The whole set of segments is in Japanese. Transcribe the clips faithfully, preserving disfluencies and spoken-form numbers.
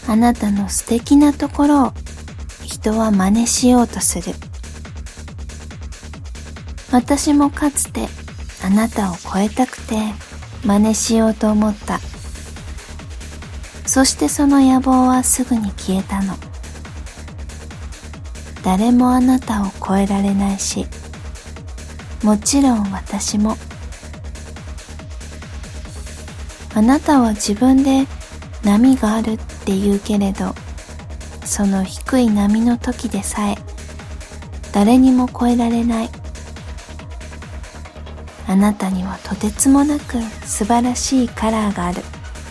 あなたの素敵なところを人は真似しようとする。私もかつてあなたを超えたくて真似しようと思った。そしてその野望はすぐに消えたの。誰もあなたを超えられないし、もちろん私も。あなたは自分で波があるって言うけれど、その低い波の時でさえ誰にも超えられない。あなたにはとてつもなく素晴らしいカラーがある。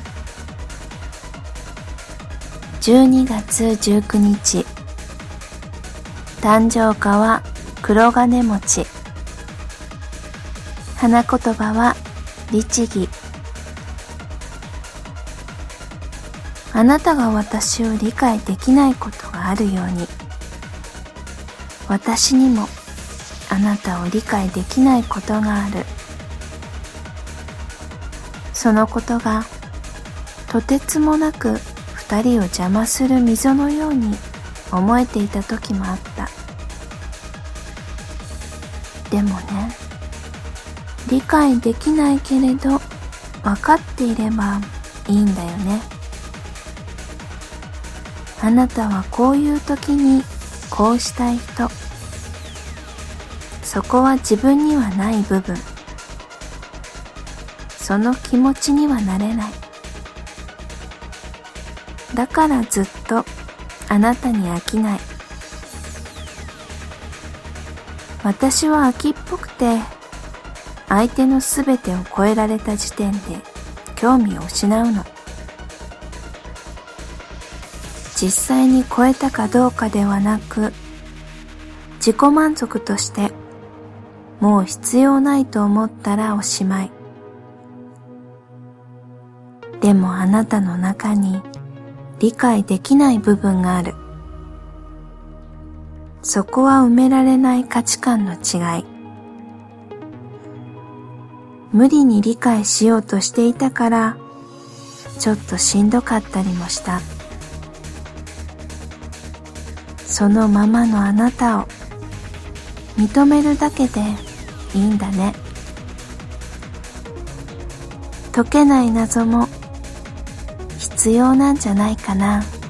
じゅうにがつじゅうくにち、誕生花は黒金持ち。花言葉は律儀。あなたが私を理解できないことがあるように、私にもあなたを理解できないことがある。そのことがとてつもなく二人を邪魔する溝のように思えていた時もあった。でもね、理解できないけれど分かっていればいいんだよね。あなたはこういう時にこうしたい人。そこは自分にはない部分。その気持ちにはなれない。だからずっとあなたに飽きない。私は飽きっぽくて、相手のすべてを超えられた時点で興味を失うの。実際に超えたかどうかではなく、自己満足としてもう必要ないと思ったらおしまい。でもあなたの中に理解できない部分がある。そこは埋められない価値観の違い。無理に理解しようとしていたから、ちょっとしんどかったりもした。そのままのあなたを認めるだけでいいんだね。解けない謎も必要なんじゃないかな。